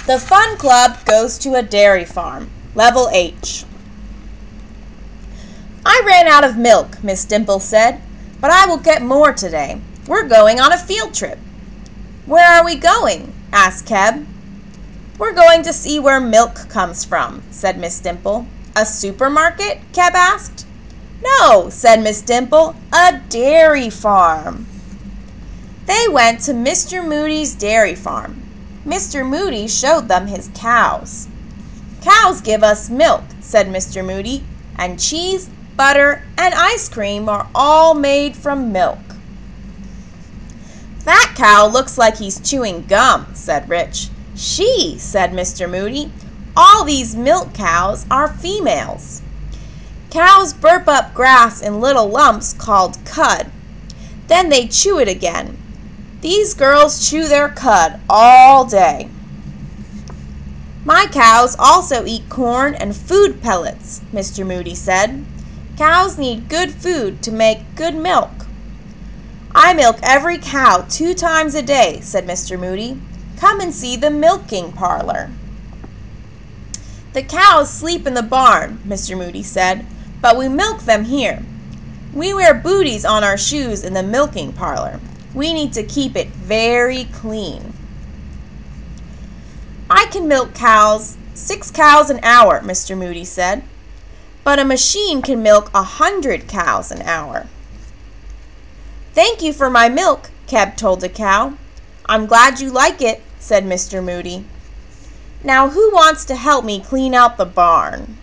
The Fun Club goes to a dairy farm. Level H. I ran out of milk, Miss Dimple said, but I will get more today. We're going on a field trip. Where are we going? asked Keb. We're going to see where milk comes from, said Miss Dimple. A supermarket? Keb asked. No, said Miss Dimple, a dairy farm. They went to Mr. Moody's dairy farm. Mr. Moody showed them his cows. Cows give us milk, said Mr. Moody, and cheese, butter, and ice cream are all made from milk. That cow looks like he's chewing gum, said Rich. She, said Mr. Moody, all these milk cows are females. Cows burp up grass in little lumps called cud. Then they chew it again. These girls chew their cud all day. My cows also eat corn and food pellets, Mr. Moody said. Cows need good food to make good milk. I milk every cow 2 times a day, said Mr. Moody. Come and see the milking parlor. The cows sleep in the barn, Mr. Moody said, but we milk them here. We wear booties on our shoes in the milking parlor. We need to keep it very clean. I can milk 6 cows an hour, Mr. Moody said, but a machine can milk 100 cows an hour. Thank you for my milk, Keb told the cow. I'm glad you like it, said Mr. Moody. Now who wants to help me clean out the barn?